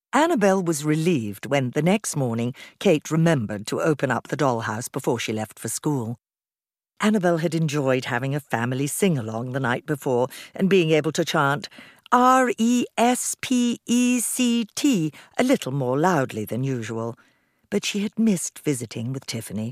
Annabel was relieved when, the next morning, Kate remembered to open up the dollhouse before she left for school. Annabel had enjoyed having a family sing-along the night before and being able to chant R-E-S-P-E-C-T a little more loudly than usual, but she had missed visiting with Tiffany.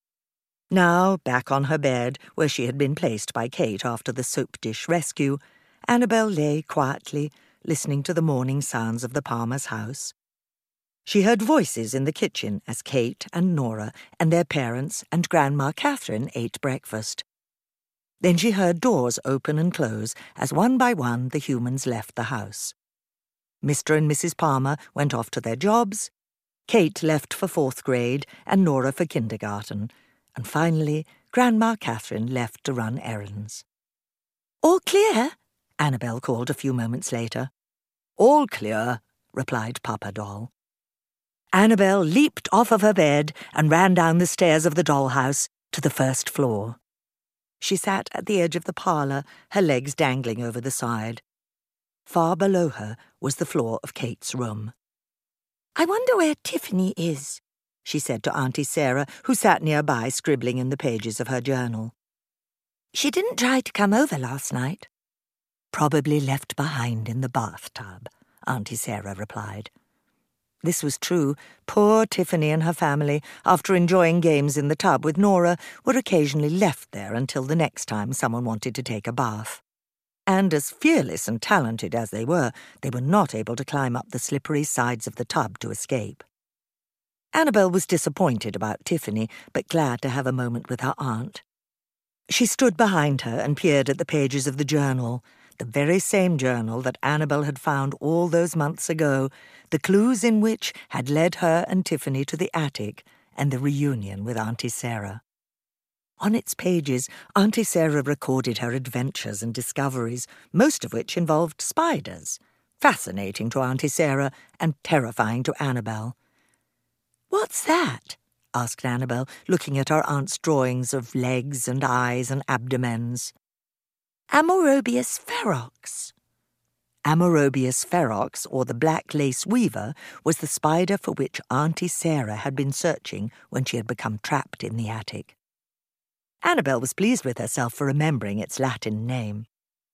Now, back on her bed, where she had been placed by Kate after the soap dish rescue, Annabel lay quietly, listening to the morning sounds of the Palmer's house. She heard voices in the kitchen as Kate and Nora and their parents and Grandma Catherine ate breakfast. Then she heard doors open and close as one by one the humans left the house. Mr. and Mrs. Palmer went off to their jobs, Kate left for 4th grade and Nora for kindergarten, and finally Grandma Catherine left to run errands. "All clear?" Annabel called a few moments later. "All clear," replied Papa Doll. Annabel leaped off of her bed and ran down the stairs of the dollhouse to the 1st floor. She sat at the edge of the parlour, her legs dangling over the side. Far below her was the floor of Kate's room. "I wonder where Tiffany is," she said to Auntie Sarah, who sat nearby scribbling in the pages of her journal. "She didn't try to come over last night." "Probably left behind in the bathtub," Auntie Sarah replied. This was true. Poor Tiffany and her family, after enjoying games in the tub with Nora, were occasionally left there until the next time someone wanted to take a bath. And as fearless and talented as they were not able to climb up the slippery sides of the tub to escape. Annabel was disappointed about Tiffany, but glad to have a moment with her aunt. She stood behind her and peered at the pages of the journal, the very same journal that Annabel had found all those months ago, the clues in which had led her and Tiffany to the attic and the reunion with Auntie Sarah. On its pages, Auntie Sarah recorded her adventures and discoveries, most of which involved spiders, fascinating to Auntie Sarah and terrifying to Annabel. "What's that?" asked Annabel, looking at her aunt's drawings of legs and eyes and abdomens. "Amorobius ferox." Amorobius ferox, or the black lace weaver, was the spider for which Auntie Sarah had been searching when she had become trapped in the attic. Annabel was pleased with herself for remembering its Latin name.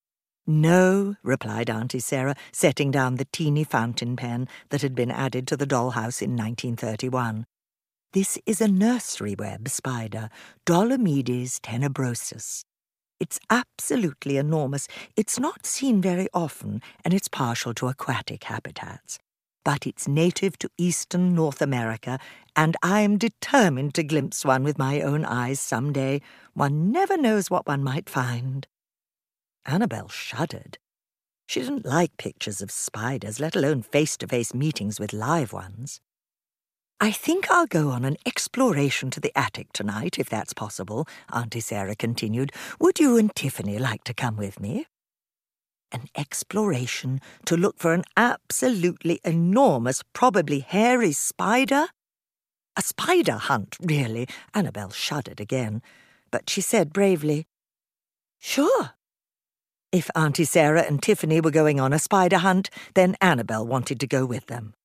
"No," replied Auntie Sarah, setting down the teeny fountain pen that had been added to the dollhouse in 1931. "This is a nursery web spider, Dolomedes tenebrosus. It's absolutely enormous. It's not seen very often, and it's partial to aquatic habitats. But it's native to eastern North America, and I'm determined to glimpse one with my own eyes some day. One never knows what one might find." Annabel shuddered. She didn't like pictures of spiders, let alone face-to-face meetings with live ones. "I think I'll go on an exploration to the attic tonight, if that's possible," Auntie Sarah continued. "Would you and Tiffany like to come with me?" An exploration to look for an absolutely enormous, probably hairy spider? A spider hunt, really. Annabel shuddered again, but she said bravely, "Sure." If Auntie Sarah and Tiffany were going on a spider hunt, then Annabel wanted to go with them.